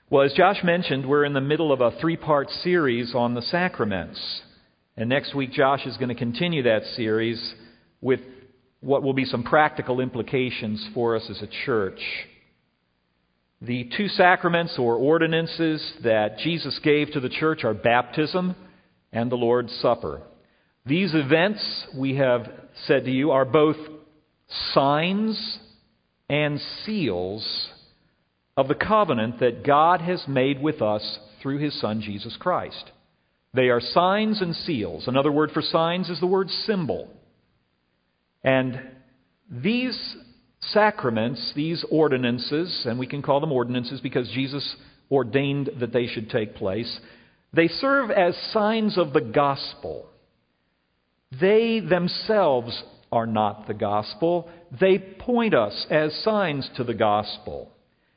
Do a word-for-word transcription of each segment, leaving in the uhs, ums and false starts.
Well, as Josh mentioned, we're in the middle of a three-part series on the sacraments. And next week, Josh is going to continue that series with what will be some practical implications for us as a church. The two sacraments or ordinances that Jesus gave to the church are baptism and the Lord's Supper. These events, we have said to you, are both signs and seals of the covenant that God has made with us through His Son, Jesus Christ. They are signs and seals. Another word for signs is the word symbol. And these sacraments, these ordinances, and we can call them ordinances because Jesus ordained that they should take place, they serve as signs of the gospel. They themselves are not the gospel. They point us as signs to the gospel.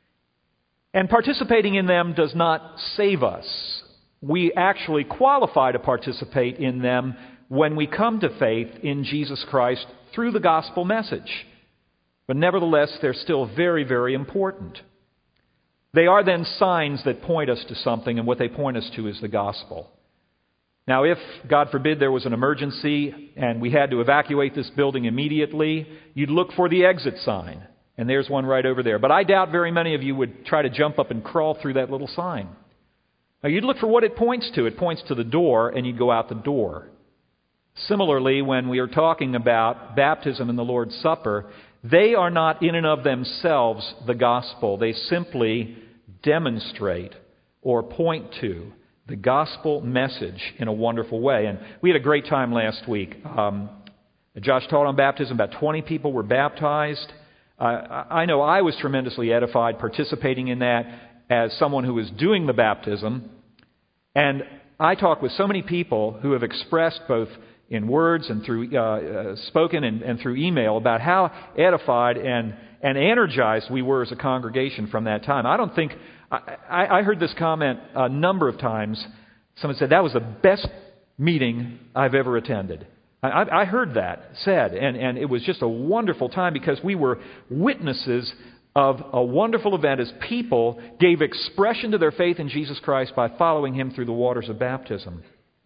And participating in them does not save us. We actually qualify to participate in them when we come to faith in Jesus Christ through the gospel message. But nevertheless, they're still very, very important. They are then signs that point us to something, and what they point us to is the gospel. Now, if, God forbid, there was an emergency and we had to evacuate this building immediately, you'd look for the exit sign. And there's one right over there. But I doubt very many of you would try to jump up and crawl through that little sign. Now, you'd look for what it points to. It points to the door, and you'd go out the door. Similarly, when we are talking about baptism and the Lord's Supper, they are not in and of themselves the gospel. They simply demonstrate or point to the gospel message in a wonderful way. And we had a great time last week. Um, Josh taught on baptism. About twenty people were baptized. Uh, I know I was tremendously edified participating in that as someone who was doing the baptism. And I talk with so many people who have expressed both in words and through uh, uh, spoken and, and through email about how edified and, and energized we were as a congregation from that time. I don't think, I, I heard this comment a number of times. Someone said, that was the best meeting I've ever attended. I, I heard that said, and, and it was just a wonderful time because we were witnesses of a wonderful event as people gave expression to their faith in Jesus Christ by following Him through the waters of baptism.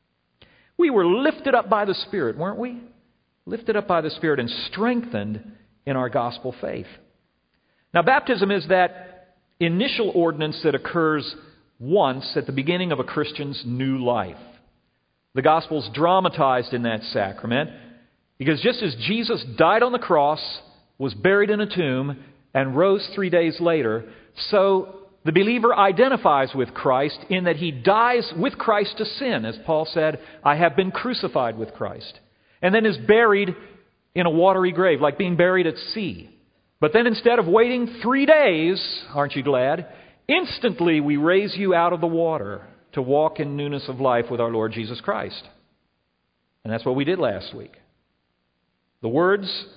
We were lifted up by the Spirit, weren't we? Lifted up by the Spirit and strengthened in our gospel faith. Now, baptism is that initial ordinance that occurs once at the beginning of a Christian's new life. The gospel's dramatized in that sacrament because just as Jesus died on the cross, was buried in a tomb, and rose three days later, so the believer identifies with Christ in that he dies with Christ to sin. As Paul said, I have been crucified with Christ. And then is buried in a watery grave, like being buried at sea. But then instead of waiting three days, aren't you glad, instantly we raise you out of the water to walk in newness of life with our Lord Jesus Christ. And that's what we did last week. The words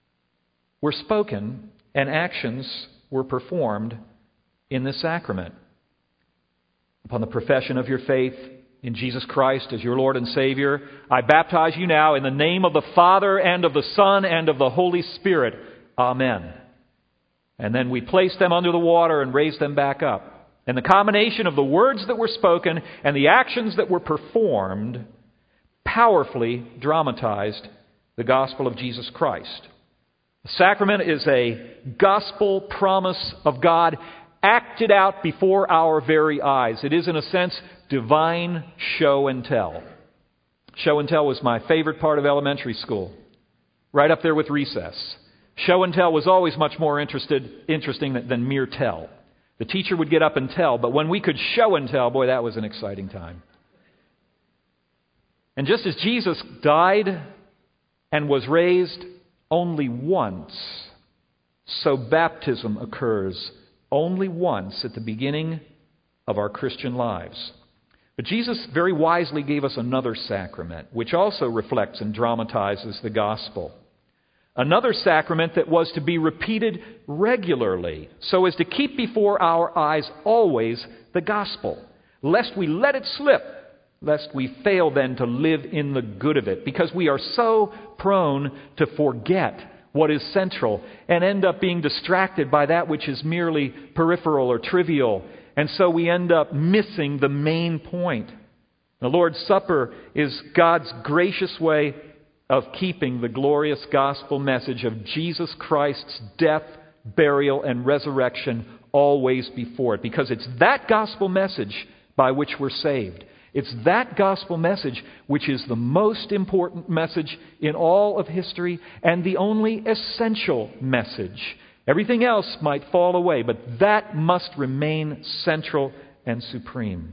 were spoken and actions were performed in this sacrament. Upon the profession of your faith in Jesus Christ as your Lord and Savior, I baptize you now in the name of the Father and of the Son and of the Holy Spirit. Amen. And then we place them under the water and raise them back up. And the combination of the words that were spoken and the actions that were performed powerfully dramatized the gospel of Jesus Christ. The sacrament is a gospel promise of God acted out before our very eyes. It is, in a sense, divine show and tell. Show and tell was my favorite part of elementary school, right up there with recess. Show and tell was always much more interested, interesting than, than mere tell. The teacher would get up and tell, but when we could show and tell, boy, that was an exciting time. And just as Jesus died and was raised only once, so baptism occurs only once at the beginning of our Christian lives. But Jesus very wisely gave us another sacrament, which also reflects and dramatizes the gospel. Another sacrament that was to be repeated regularly, so as to keep before our eyes always the gospel, lest we let it slip, lest we fail then to live in the good of it, because we are so prone to forget what is central and end up being distracted by that which is merely peripheral or trivial, And so we end up missing the main point. The Lord's Supper is God's gracious way of keeping the glorious gospel message of Jesus Christ's death, burial, and resurrection always before it. Because it's that gospel message by which we're saved. It's that gospel message which is the most important message in all of history and the only essential message. Everything else might fall away, but that must remain central and supreme.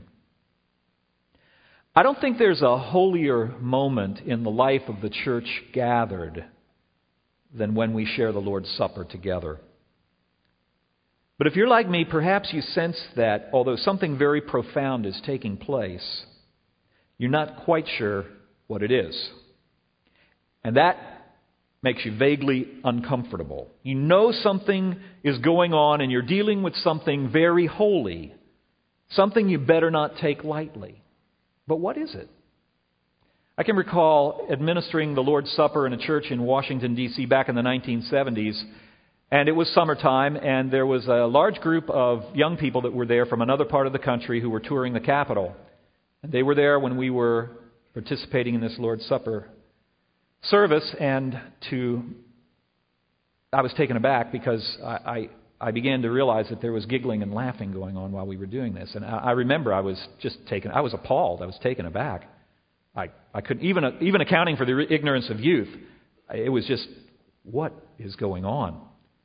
I don't think there's a holier moment in the life of the church gathered than when we share the Lord's Supper together. But if you're like me, perhaps you sense that although something very profound is taking place, you're not quite sure what it is. And that makes you vaguely uncomfortable. You know something is going on and you're dealing with something very holy, something you better not take lightly. But what is it? I can recall administering the Lord's Supper in a church in Washington, D C back in the nineteen seventies, and it was summertime, and there was a large group of young people that were there from another part of the country who were touring the Capitol. And they were there when we were participating in this Lord's Supper service, and to I was taken aback because I, I I began to realize that there was giggling and laughing going on while we were doing this. And I, I remember I was just taken, I was appalled, I was taken aback. I, I couldn't, even, even accounting for the ignorance of youth, it was just, what is going on?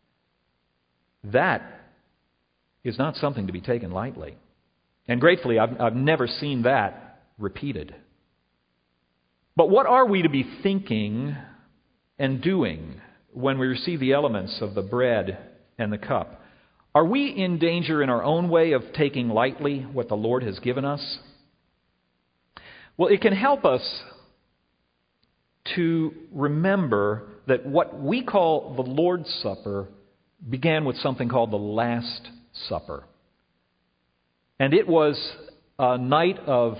That is not something to be taken lightly. And gratefully, I've, I've never seen that repeated. But what are we to be thinking and doing when we receive the elements of the bread and the cup? Are we in danger in our own way of taking lightly what the Lord has given us? Well, it can help us to remember that what we call the Lord's Supper began with something called the Last Supper. And it was a night of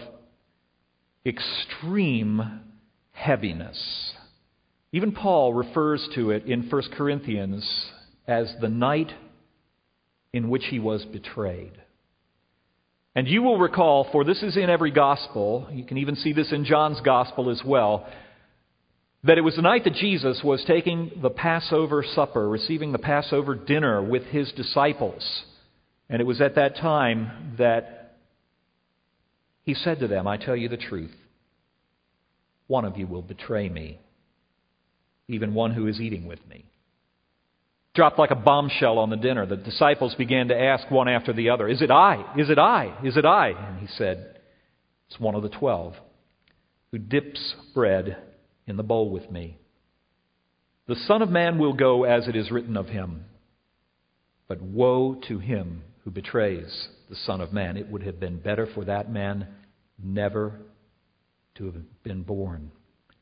extreme heaviness. Even Paul refers to it in First Corinthians as the night in which he was betrayed. And you will recall, for this is in every gospel, you can even see this in John's gospel as well, that it was the night that Jesus was taking the Passover supper, receiving the Passover dinner with his disciples. And it was at that time that he said to them, I tell you the truth, one of you will betray me, even one who is eating with me. Dropped like a bombshell on the dinner. The disciples began to ask one after the other, Is it I? Is it I? Is it I? And he said, It's one of the twelve who dips bread in the bowl with me. The Son of Man will go as it is written of him. But woe to him who betrays the Son of Man. It would have been better for that man never to have been born.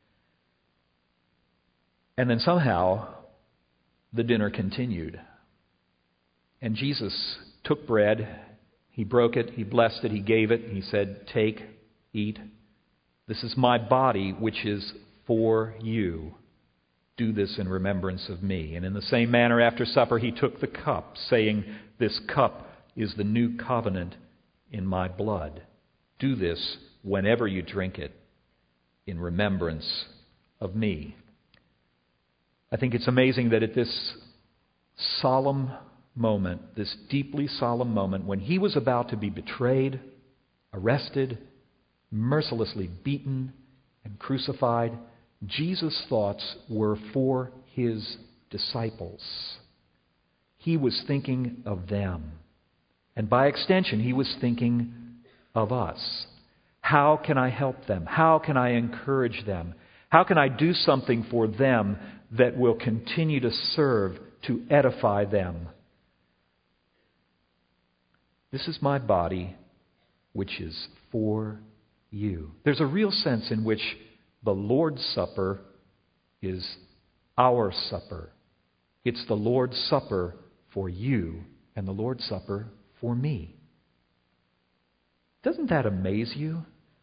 And then somehow the dinner continued. And Jesus took bread, he broke it, he blessed it, he gave it, and he said, Take, eat. This is my body, which is for you. Do this in remembrance of me. And in the same manner, after supper, he took the cup, saying, This cup is the new covenant in my blood. Do this whenever you drink it in remembrance of me. I think it's amazing that at this solemn moment, this deeply solemn moment, when he was about to be betrayed, arrested, mercilessly beaten, and crucified, Jesus' thoughts were for his disciples. He was thinking of them. And by extension, he was thinking of us. How can I help them? How can I encourage them? How can I do something for them that will continue to serve to edify them? This is my body, which is for you. There's a real sense in which the Lord's Supper is our supper. It's the Lord's Supper for you and the Lord's Supper for me. Doesn't that amaze you?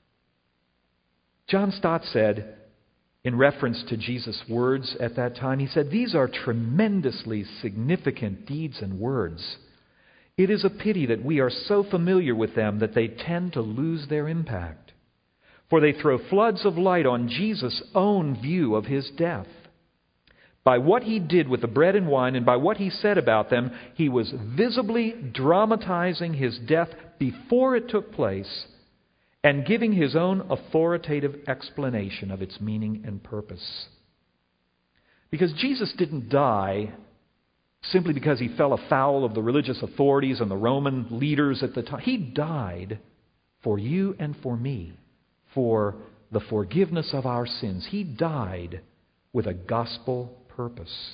John Stott said, in reference to Jesus' words at that time, he said, These are tremendously significant deeds and words. It is a pity that we are so familiar with them that they tend to lose their impact. For they throw floods of light on Jesus' own view of his death. By what he did with the bread and wine and by what he said about them, he was visibly dramatizing his death before it took place and giving his own authoritative explanation of its meaning and purpose. Because Jesus didn't die simply because he fell afoul of the religious authorities and the Roman leaders at the time. He died for you and for me, for the forgiveness of our sins. He died with a gospel purpose.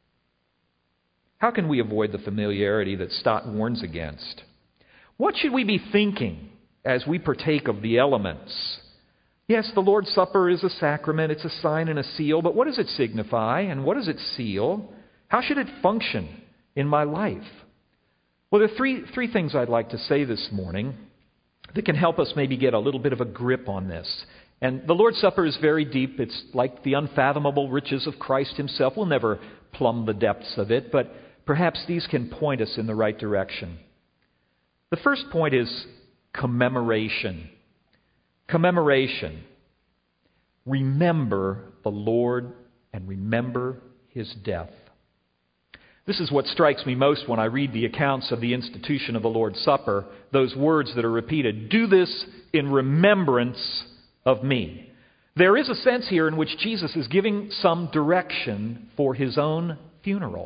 How can we avoid the familiarity that Stott warns against? What should we be thinking as we partake of the elements? Yes, the Lord's Supper is a sacrament, it's a sign and a seal, but what does it signify and what does it seal? How should it function in my life? Well, there are three, three things I'd like to say this morning that can help us maybe get a little bit of a grip on this. And the Lord's Supper is very deep. It's like the unfathomable riches of Christ himself. We'll never plumb the depths of it, but perhaps these can point us in the right direction. The first point is commemoration. Commemoration. Remember the Lord and remember his death. This is what strikes me most when I read the accounts of the institution of the Lord's Supper, those words that are repeated. Do this in remembrance of me. There is a sense here in which Jesus is giving some direction for his own funeral.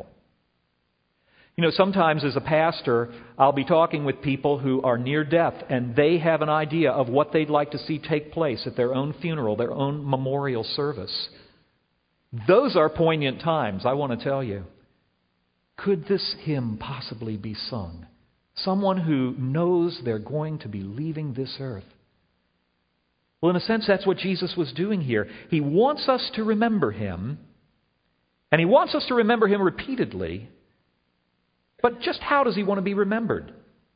You know, sometimes as a pastor, I'll be talking with people who are near death, and they have an idea of what they'd like to see take place at their own funeral, their own memorial service. Those are poignant times, I want to tell you. Could this hymn possibly be sung? Someone who knows they're going to be leaving this earth. Well, in a sense, that's what Jesus was doing here. He wants us to remember him, and he wants us to remember him repeatedly. But just how does he want to be remembered?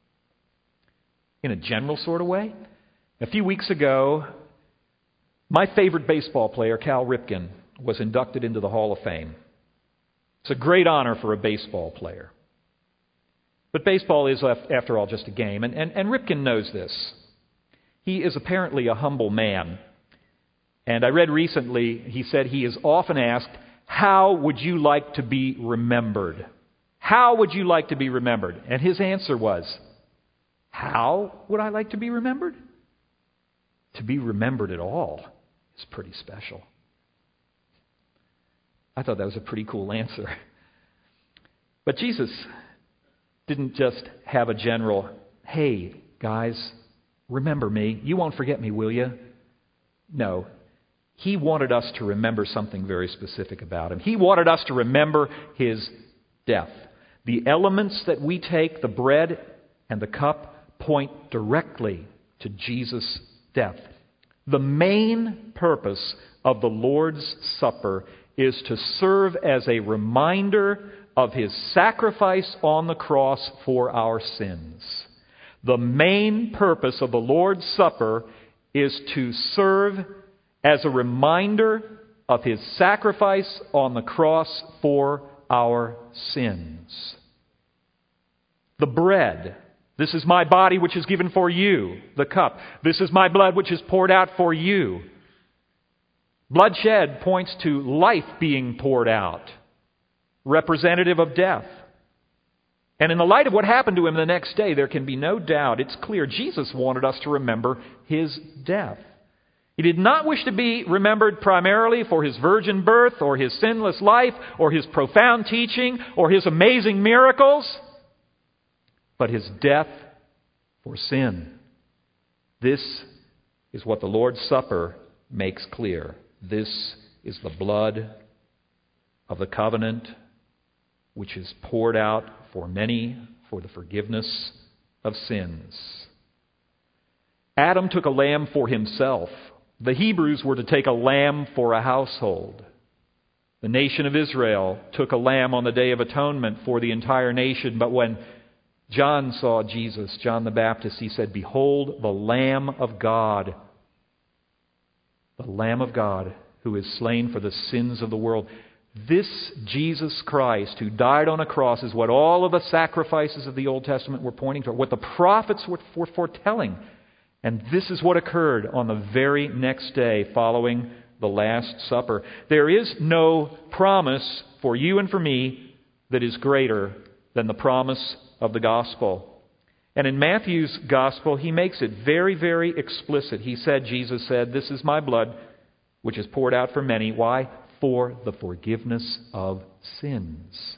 In a general sort of way? A few weeks ago, my favorite baseball player, Cal Ripken, was inducted into the Hall of Fame. It's a great honor for a baseball player. But baseball is, after all, just a game, and, and, and Ripken knows this. He is apparently a humble man. And I read recently, he said he is often asked, how would you like to be remembered? How would you like to be remembered? And his answer was, how would I like to be remembered? To be remembered at all is pretty special. I thought that was a pretty cool answer. But Jesus didn't just have a general, hey, guys, remember me. You won't forget me, will you? No. He wanted us to remember something very specific about him. He wanted us to remember his death. The elements that we take, the bread and the cup, point directly to Jesus' death. The main purpose of the Lord's Supper is to serve as a reminder of his sacrifice on the cross for our sins. The main purpose of the Lord's Supper is to serve as a reminder of his sacrifice on the cross for our sins. The bread, this is my body which is given for you. The cup, this is my blood which is poured out for you. Bloodshed points to life being poured out, representative of death. And in the light of what happened to him the next day, there can be no doubt, it's clear, Jesus wanted us to remember his death. He did not wish to be remembered primarily for his virgin birth or his sinless life or his profound teaching or his amazing miracles, but his death for sin. This is what the Lord's Supper makes clear. This is the blood of the covenant which is poured out for many for the forgiveness of sins. Adam took a lamb for himself. The Hebrews were to take a lamb for a household. The nation of Israel took a lamb on the Day of Atonement for the entire nation. But when John saw Jesus, John the Baptist, he said, "Behold the Lamb of God, the Lamb of God who is slain for the sins of the world." This Jesus Christ who died on a cross is what all of the sacrifices of the Old Testament were pointing to, what the prophets were foretelling. And this is what occurred on the very next day following the Last Supper. There is no promise for you and for me that is greater than the promise of the gospel. And in Matthew's gospel, he makes it very, very explicit. He said, Jesus said, "This is my blood, which is poured out for many." Why? For the forgiveness of sins.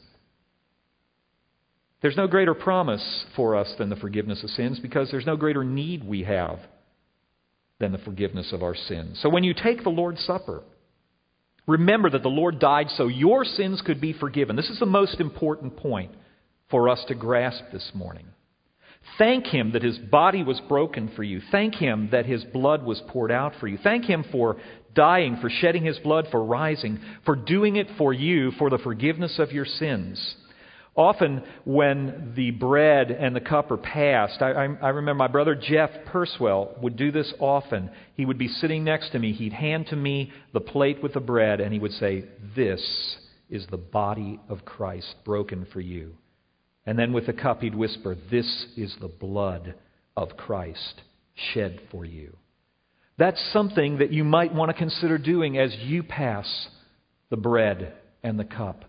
There's no greater promise for us than the forgiveness of sins, because there's no greater need we have than the forgiveness of our sins. So when you take the Lord's Supper, remember that the Lord died so your sins could be forgiven. This is the most important point for us to grasp this morning. Thank Him that His body was broken for you. Thank Him that His blood was poured out for you. Thank Him for dying, for shedding His blood, for rising, for doing it for you, for the forgiveness of your sins. Often when the bread and the cup are passed, I, I, I remember my brother Jeff Purswell would do this often. He would be sitting next to me. He'd hand to me the plate with the bread, and he would say, "This is the body of Christ broken for you." And then with the cup he'd whisper, "This is the blood of Christ shed for you." That's something that you might want to consider doing as you pass the bread and the cup.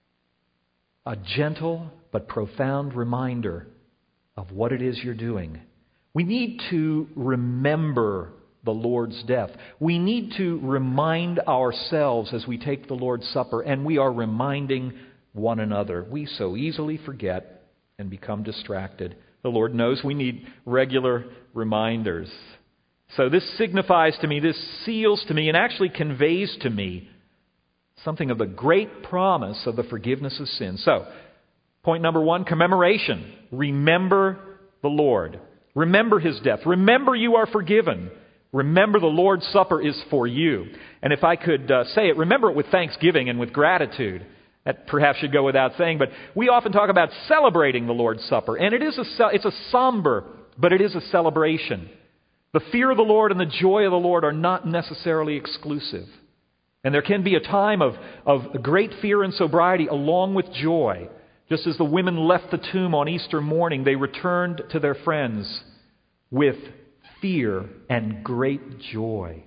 A gentle but profound reminder of what it is you're doing. We need to remember the Lord's death. We need to remind ourselves as we take the Lord's Supper, and we are reminding one another. We so easily forget and become distracted. The Lord knows we need regular reminders. So this signifies to me, this seals to me, and actually conveys to me something of the great promise of the forgiveness of sins. So, point number one, commemoration. Remember the Lord. Remember His death. Remember you are forgiven. Remember the Lord's Supper is for you. And if I could uh, say it, remember it with thanksgiving and with gratitude. That perhaps should go without saying, but we often talk about celebrating the Lord's Supper. And it is a, it's a somber, but it is a celebration. The fear of the Lord and the joy of the Lord are not necessarily exclusive. And there can be a time of, of great fear and sobriety along with joy. Just as the women left the tomb on Easter morning, they returned to their friends with fear and great joy.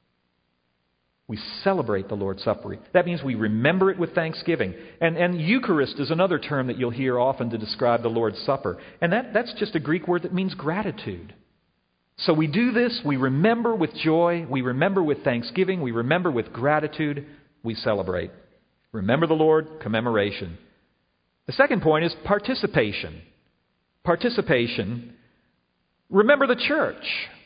We celebrate the Lord's Supper. That means we remember it with thanksgiving. And, and Eucharist is another term that you'll hear often to describe the Lord's Supper. And that, that's just a Greek word that means gratitude. So we do this, we remember with joy, we remember with thanksgiving, we remember with gratitude, we celebrate. Remember the Lord, commemoration. The second point is participation. Participation. Remember the church.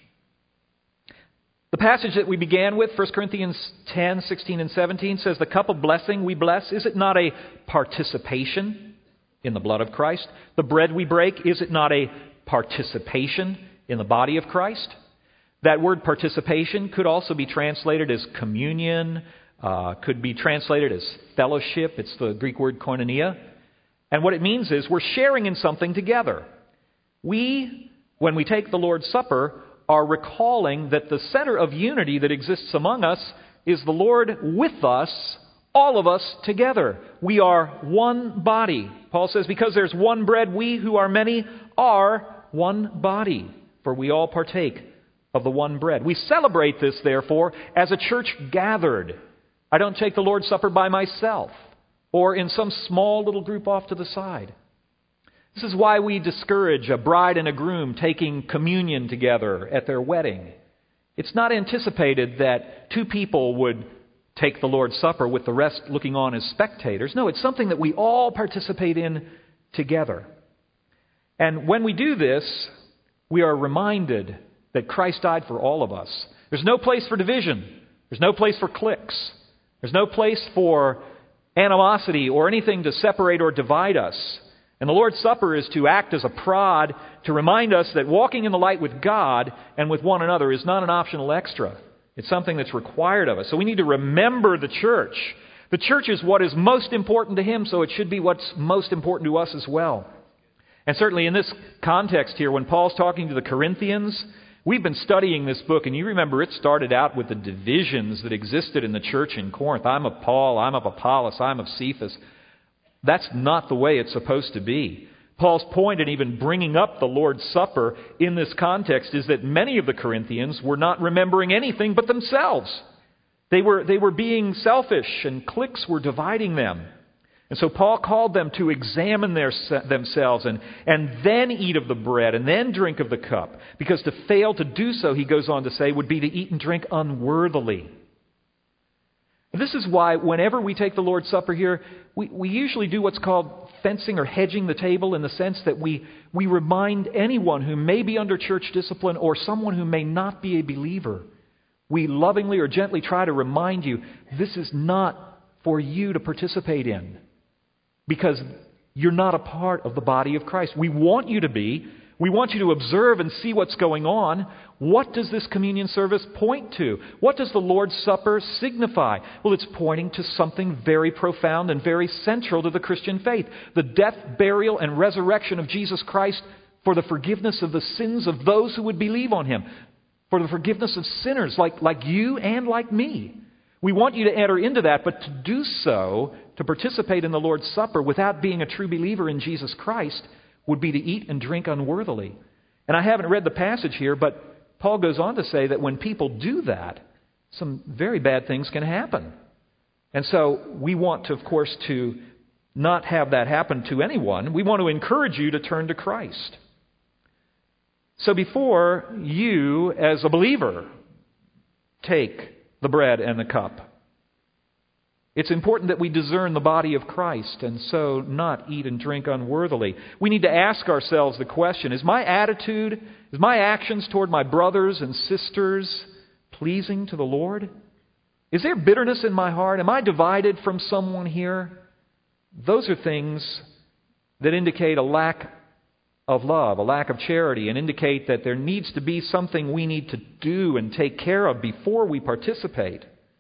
The passage that we began with, First Corinthians ten, sixteen, and seventeen, says, "The cup of blessing we bless, is it not a participation in the blood of Christ? The bread we break, is it not a participation in the body of Christ?" That word participation could also be translated as communion, uh, could be translated as fellowship. It's the Greek word koinonia. And what it means is we're sharing in something together. We, when we take the Lord's Supper, are recalling that the center of unity that exists among us is the Lord with us, all of us together. We are one body. Paul says, because there's one bread, we who are many are one body, for we all partake of the one bread. We celebrate this, therefore, as a church gathered. I don't take the Lord's Supper by myself or in some small little group off to the side. This is why we discourage a bride and a groom taking communion together at their wedding. It's not anticipated that two people would take the Lord's Supper with the rest looking on as spectators. No, it's something that we all participate in together. And when we do this, we are reminded that Christ died for all of us. There's no place for division. There's no place for cliques. There's no place for animosity or anything to separate or divide us. And the Lord's Supper is to act as a prod to remind us that walking in the light with God and with one another is not an optional extra. It's something that's required of us. So we need to remember the church. The church is what is most important to Him, so it should be what's most important to us as well. And certainly in this context here, when Paul's talking to the Corinthians, We've been studying this book, and you remember it started out with the divisions that existed in the church in Corinth. I'm of Paul, I'm of Apollos, I'm of Cephas. That's not the way it's supposed to be. Paul's point in even bringing up the Lord's Supper in this context is that many of the Corinthians were not remembering anything but themselves. They were, they were being selfish, and cliques were dividing them. And so Paul called them to examine their, themselves and, and then eat of the bread and then drink of the cup. Because to fail to do so, he goes on to say, would be to eat and drink unworthily. This is why whenever we take the Lord's Supper here, we, we usually do what's called fencing or hedging the table, in the sense that we, we remind anyone who may be under church discipline or someone who may not be a believer, we lovingly or gently try to remind you, this is not for you to participate in, because you're not a part of the body of Christ. We want you to be. We want you to observe and see what's going on. What does this communion service point to? What does the Lord's Supper signify? Well, it's pointing to something very profound and very central to the Christian faith. The death, burial, and resurrection of Jesus Christ for the forgiveness of the sins of those who would believe on Him. For the forgiveness of sinners like, like you and like me. We want you to enter into that, but to do so, to participate in the Lord's Supper without being a true believer in Jesus Christ, would be to eat and drink unworthily. And I haven't read the passage here, but Paul goes on to say that when people do that, some very bad things can happen. And so we want to, of course, to not have that happen to anyone. We want to encourage you to turn to Christ. So before you, as a believer, take the bread and the cup, it's important that we discern the body of Christ and so not eat and drink unworthily. We need to ask ourselves the question, is my attitude, is my actions toward my brothers and sisters pleasing to the Lord? Is there bitterness in my heart? Am I divided from someone here? Those are things that indicate a lack of love, a lack of charity, and indicate that there needs to be something we need to do and take care of before we participate.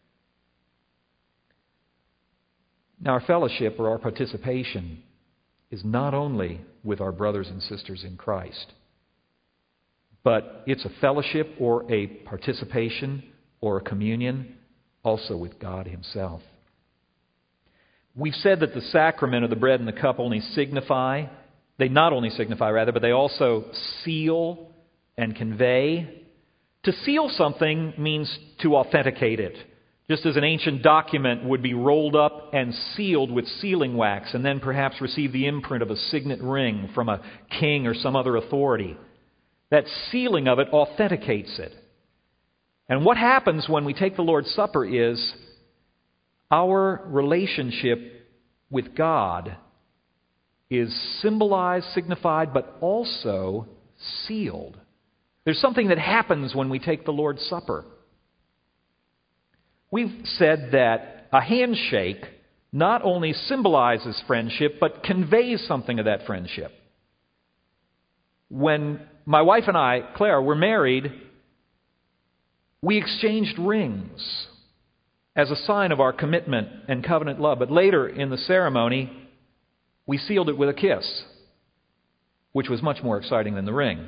Now, our fellowship or our participation is not only with our brothers and sisters in Christ, but it's a fellowship or a participation or a communion also with God Himself. We've said that the sacrament of the bread and the cup only signify, they not only signify rather, but they also seal and convey. To seal something means to authenticate it. Just as an ancient document would be rolled up and sealed with sealing wax and then perhaps receive the imprint of a signet ring from a king or some other authority. That sealing of it authenticates it. And what happens when we take the Lord's Supper is our relationship with God is symbolized, signified, but also sealed. There's something that happens when we take the Lord's Supper. We've said that a handshake not only symbolizes friendship, but conveys something of that friendship. When my wife and I, Claire, were married, we exchanged rings as a sign of our commitment and covenant love. But later in the ceremony, we sealed it with a kiss, which was much more exciting than the ring.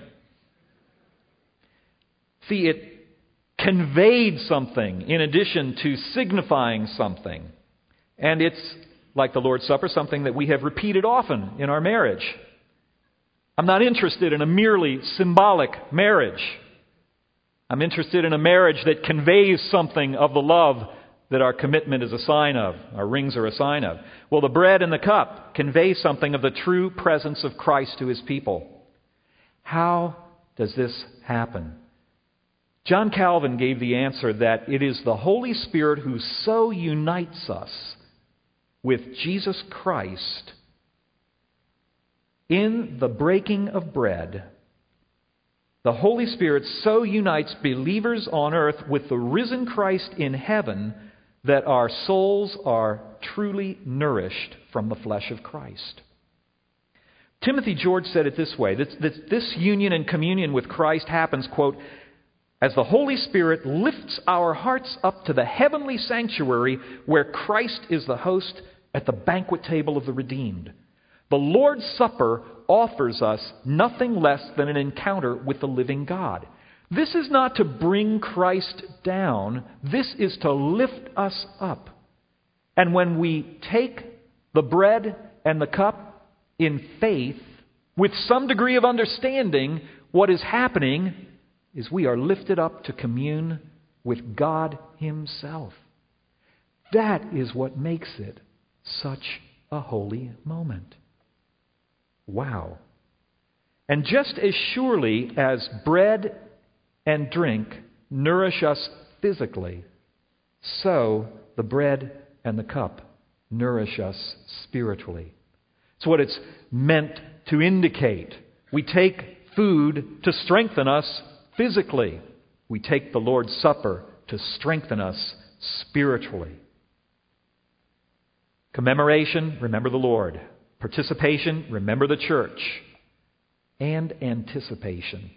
See, it conveyed something in addition to signifying something. And it's, like the Lord's Supper, something that we have repeated often in our marriage. I'm not interested in a merely symbolic marriage. I'm interested in a marriage that conveys something of the love that our commitment is a sign of, our rings are a sign of. Well, the bread and the cup convey something of the true presence of Christ to His people. How does this happen? John Calvin gave the answer that it is the Holy Spirit who so unites us with Jesus Christ in the breaking of bread. The Holy Spirit so unites believers on earth with the risen Christ in heaven that our souls are truly nourished from the flesh of Christ. Timothy George said it this way, that this union and communion with Christ happens, quote, as the Holy Spirit lifts our hearts up to the heavenly sanctuary where Christ is the host at the banquet table of the redeemed. The Lord's Supper offers us nothing less than an encounter with the living God. This is not to bring Christ down. This is to lift us up. And when we take the bread and the cup in faith, with some degree of understanding, what is happening is we are lifted up to commune with God Himself. That is what makes it such a holy moment. Wow. And just as surely as bread and drink nourish us physically, so the bread and the cup nourish us spiritually. It's what it's meant to indicate. We take food to strengthen us physically. We take the Lord's Supper to strengthen us spiritually. Commemoration, remember the Lord. Participation, remember the church. And anticipation.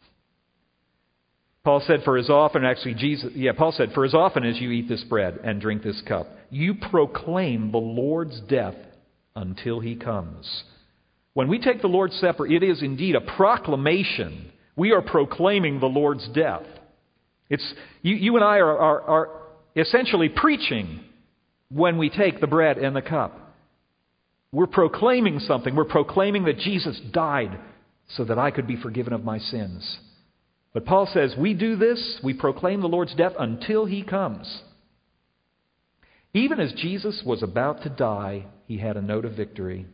Paul said, for as often, actually Jesus, yeah, Paul said, for as often as you eat this bread and drink this cup, you proclaim the Lord's death until He comes. When we take the Lord's Supper, it is indeed a proclamation. We are proclaiming the Lord's death. It's you, you and I are, are, are essentially preaching when we take the bread and the cup. We're proclaiming something. We're proclaiming that Jesus died so that I could be forgiven of my sins. But Paul says, we do this, we proclaim the Lord's death until He comes. Even as Jesus was about to die, He had a note of victory.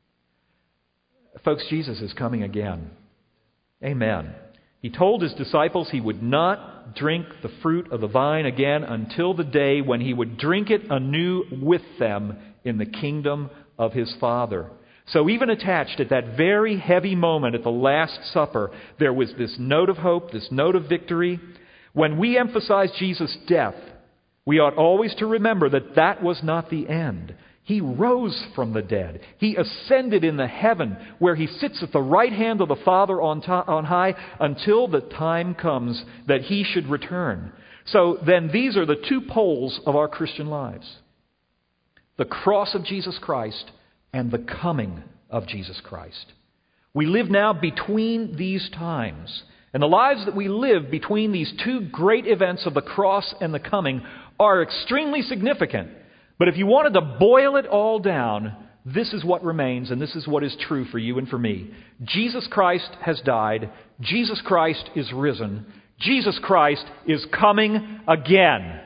Folks, Jesus is coming again. Amen. He told His disciples He would not drink the fruit of the vine again until the day when He would drink it anew with them in the kingdom of His Father. So even attached at that very heavy moment at the Last Supper, there was this note of hope, this note of victory. When we emphasize Jesus' death, we ought always to remember that that was not the end. He rose from the dead. He ascended in the heaven where He sits at the right hand of the Father on, to- on high until the time comes that He should return. So then these are the two poles of our Christian lives. The cross of Jesus Christ and the coming of Jesus Christ. We live now between these times. And the lives that we live between these two great events of the cross and the coming are extremely significant. But if you wanted to boil it all down, this is what remains, and this is what is true for you and for me. Jesus Christ has died. Jesus Christ is risen. Jesus Christ is coming again.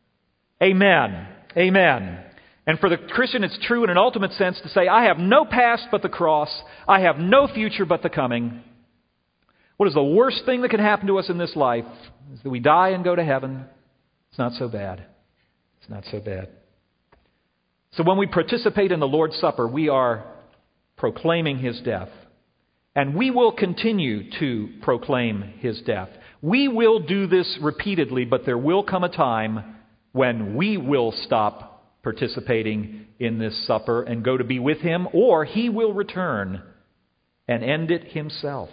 Amen. Amen. And for the Christian, it's true in an ultimate sense to say, I have no past but the cross. I have no future but the coming. What is the worst thing that can happen to us in this life? Is that we die and go to heaven. It's not so bad. It's not so bad. So when we participate in the Lord's Supper, we are proclaiming His death. And we will continue to proclaim His death. We will do this repeatedly, but there will come a time when we will stop participating in this supper and go to be with Him, or He will return and end it Himself.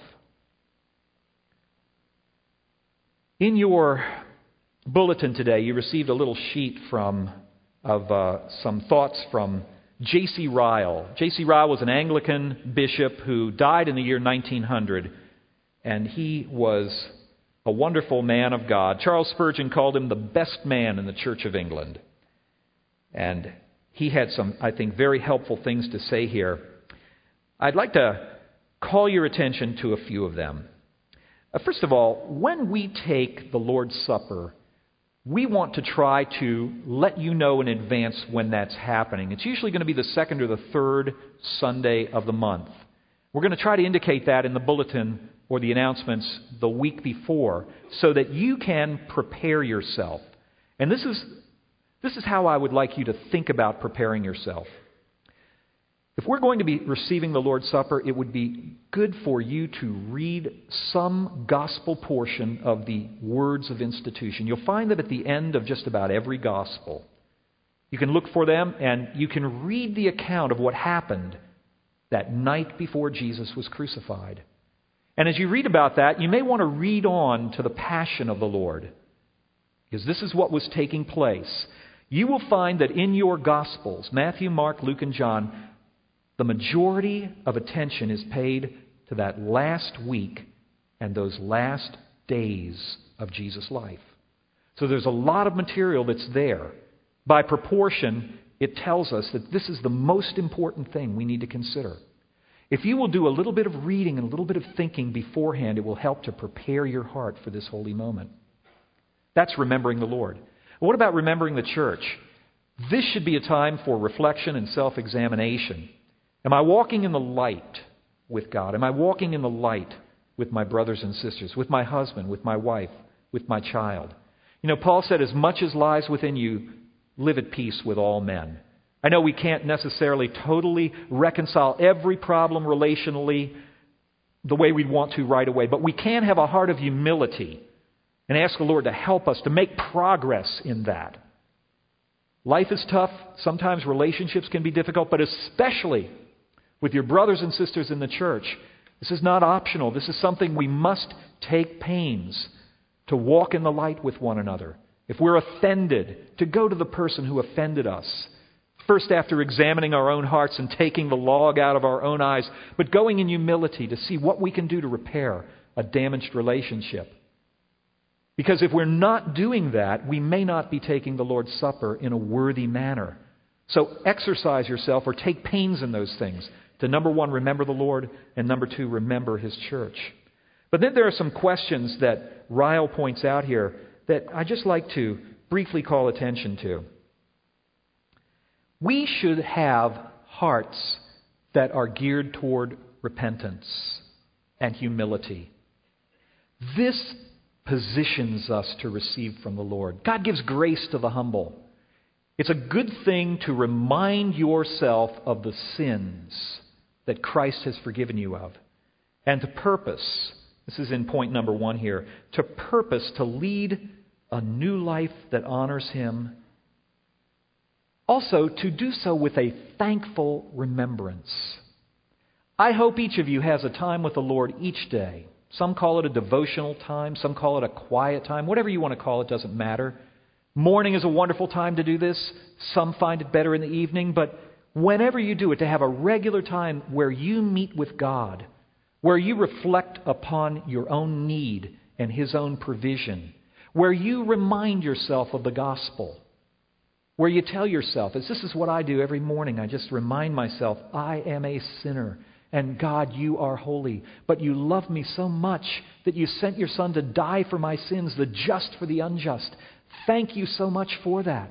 In your bulletin today, you received a little sheet from of uh, some thoughts from J C Ryle. J C Ryle was an Anglican bishop who died in the year nineteen hundred, and he was a wonderful man of God. Charles Spurgeon called him the best man in the Church of England. And he had some, I think, very helpful things to say here. I'd like to call your attention to a few of them. Uh, first of all, when we take the Lord's Supper, we want to try to let you know in advance when that's happening. It's usually going to be the second or the third Sunday of the month. We're going to try to indicate that in the bulletin or the announcements the week before so that you can prepare yourself. And this is This is how I would like you to think about preparing yourself. If we're going to be receiving the Lord's Supper, it would be good for you to read some gospel portion of the words of institution. You'll find that at the end of just about every gospel, you can look for them and you can read the account of what happened that night before Jesus was crucified. And as you read about that, you may want to read on to the Passion of the Lord, because this is what was taking place. You will find that in your Gospels, Matthew, Mark, Luke, and John, the majority of attention is paid to that last week and those last days of Jesus' life. So there's a lot of material that's there. By proportion, it tells us that this is the most important thing we need to consider. If you will do a little bit of reading and a little bit of thinking beforehand, it will help to prepare your heart for this holy moment. That's remembering the Lord. What about remembering the church? This should be a time for reflection and self-examination. Am I walking in the light with God? Am I walking in the light with my brothers and sisters, with my husband, with my wife, with my child? You know, Paul said, as much as lies within you, live at peace with all men. I know we can't necessarily totally reconcile every problem relationally the way we'd want to right away, but we can have a heart of humility and ask the Lord to help us to make progress in that. Life is tough. Sometimes relationships can be difficult, but especially with your brothers and sisters in the church, this is not optional. This is something we must take pains to walk in the light with one another. If we're offended, to go to the person who offended us. First, after examining our own hearts and taking the log out of our own eyes, but going in humility to see what we can do to repair a damaged relationship. Because if we're not doing that, we may not be taking the Lord's Supper in a worthy manner. So exercise yourself or take pains in those things. To number one, remember the Lord, and number two, remember His church. But then there are some questions that Ryle points out here that I'd just like to briefly call attention to. We should have hearts that are geared toward repentance and humility. This positions us to receive from the Lord. God gives grace to the humble. It's a good thing to remind yourself of the sins that Christ has forgiven you of, and to purpose, this is in point number one here, to purpose to lead a new life that honors Him. Also, to do so with a thankful remembrance. I hope each of you has a time with the Lord each day. Some call it a devotional time. Some call it a quiet time. Whatever you want to call it, doesn't matter. Morning is a wonderful time to do this. Some find it better in the evening. But whenever you do it, to have a regular time where you meet with God, where you reflect upon your own need and His own provision, where you remind yourself of the gospel, where you tell yourself, as this is what I do every morning, I just remind myself, I am a sinner, and God, you are holy, but you love me so much that you sent your Son to die for my sins, the just for the unjust. Thank you so much for that.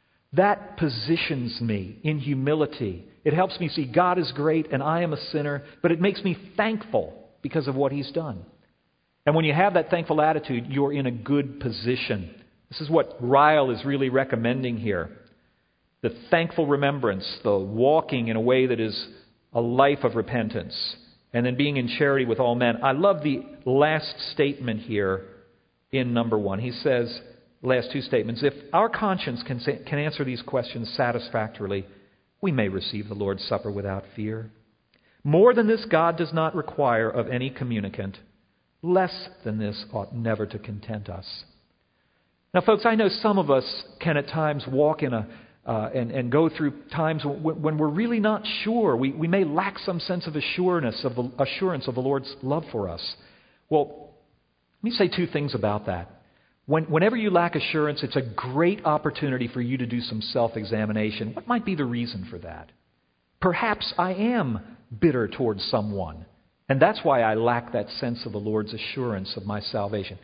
That positions me in humility. It helps me see God is great and I am a sinner, but it makes me thankful because of what He's done. And when you have that thankful attitude, you're in a good position. This is what Ryle is really recommending here. The thankful remembrance, the walking in a way that is a life of repentance, and then being in charity with all men. I love the last statement here in number one. He says, last two statements, if our conscience can, say, can answer these questions satisfactorily, we may receive the Lord's Supper without fear. More than this, God does not require of any communicant. Less than this ought never to content us. Now, folks, I know some of us can at times walk in a uh, and, and go through times when, when we're really not sure. We, we may lack some sense of assurance of the, assurance of the Lord's love for us. Well, let me say two things about that. When, whenever you lack assurance, it's a great opportunity for you to do some self-examination. What might be the reason for that? Perhaps I am bitter towards someone, and that's why I lack that sense of the Lord's assurance of my salvation.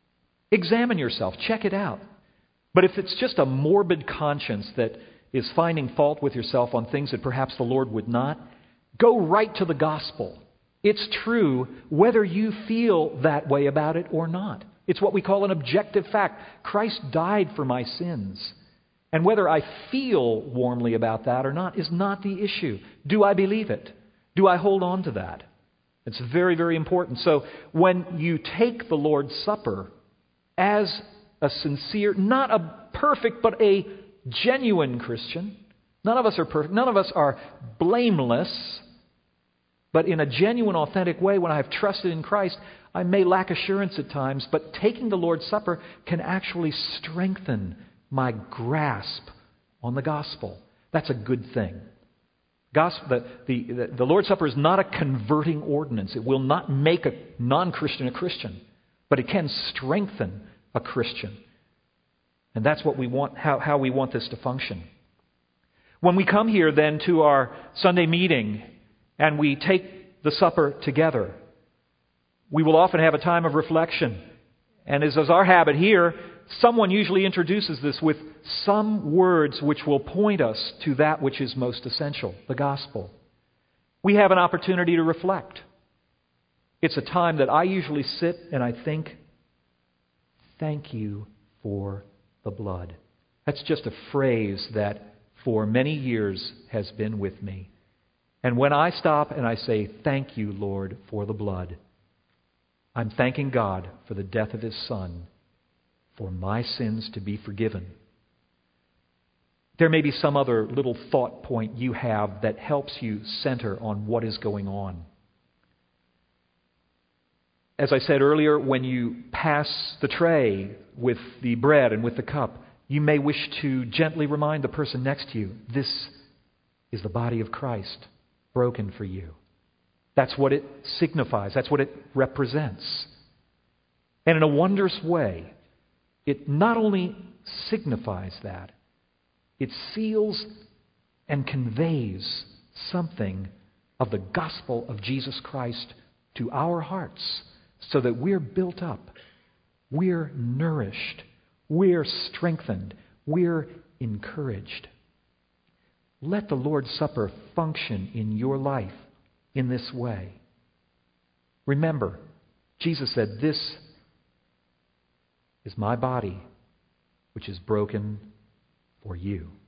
Examine yourself. Check it out. But if it's just a morbid conscience that is finding fault with yourself on things that perhaps the Lord would not, go right to the gospel. It's true whether you feel that way about it or not. It's what we call an objective fact. Christ died for my sins. And whether I feel warmly about that or not is not the issue. Do I believe it? Do I hold on to that? It's very, very important. So when you take the Lord's Supper as a sincere, not a perfect, but a genuine Christian, none of us are perfect, none of us are blameless, but in a genuine, authentic way, when I have trusted in Christ, I may lack assurance at times, but taking the Lord's Supper can actually strengthen my grasp on the gospel. That's a good thing. Gospel, the, the, the, the Lord's Supper is not a converting ordinance. It will not make a non-Christian a Christian. but it can strengthen a Christian. And that's what we want, how, how we want this to function. When we come here then to our Sunday meeting and we take the supper together, we will often have a time of reflection. And as is our habit here, someone usually introduces this with some words which will point us to that which is most essential, the gospel. We have an opportunity to reflect. It's a time that I usually sit and I think, thank you for the blood. That's just a phrase that for many years has been with me. And when I stop and I say, thank you, Lord, for the blood, I'm thanking God for the death of His Son, for my sins to be forgiven. There may be some other little thought point you have that helps you center on what is going on. As I said earlier, when you pass the tray with the bread and with the cup, you may wish to gently remind the person next to you, this is the body of Christ broken for you. That's what it signifies. That's what it represents. And in a wondrous way, it not only signifies that, it seals and conveys something of the gospel of Jesus Christ to our hearts so that we're built up, we're nourished, we're strengthened, we're encouraged. Let the Lord's Supper function in your life in this way. Remember, Jesus said, this is my body, which is broken for you.